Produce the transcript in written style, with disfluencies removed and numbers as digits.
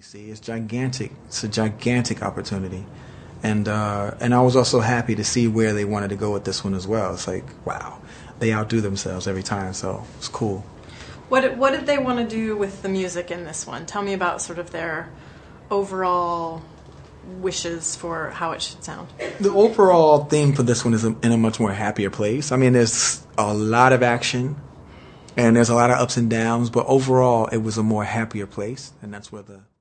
You see, it's gigantic. It's a gigantic opportunity, and I was also happy to see where they wanted to go with this one as well. It's like, wow, they outdo themselves every time, so it's cool. What did they want to do with the music in this one? Tell me about sort of their overall wishes for how it should sound. The overall theme for this one is in a much more happier place. I mean, there's a lot of action, and there's a lot of ups and downs, but overall, it was a more happier place, and that's where the